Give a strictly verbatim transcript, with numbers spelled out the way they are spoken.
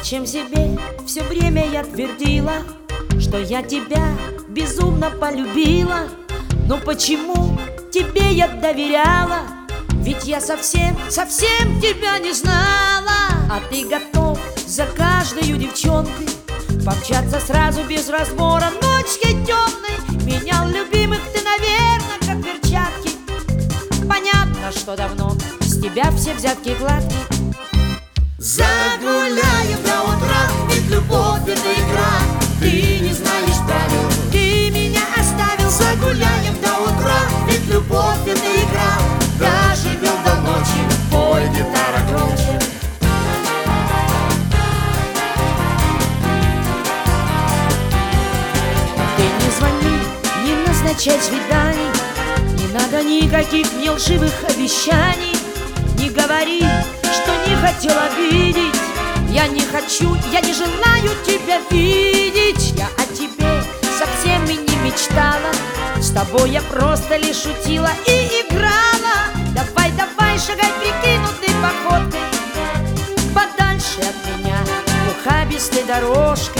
Зачем себе все время я твердила, что я тебя безумно полюбила? Но почему тебе я доверяла? Ведь я совсем, совсем тебя не знала. А ты готов за каждую девчонкой помчаться сразу без разбора ночью темной. Менял любимых ты, наверное, как перчатки. Понятно, что давно с тебя все взятки гладкие. Загуляем до утра, ведь любовь — это игра. Ты не знаешь правил, Ты меня оставил. загуляем до утра, ведь любовь — это игра. Доживем до ночи, пой, гитара громче. Ты не звони, не назначай свиданий, не надо никаких мне лживых обещаний. Не говори, что не хотел обидеть. Я не хочу, я не желаю тебя видеть. Я о тебе совсем и не мечтала. С тобой я просто лишь шутила и играла. Давай, давай, шагай прикинутой походкой подальше от меня ухабистой дорожкой.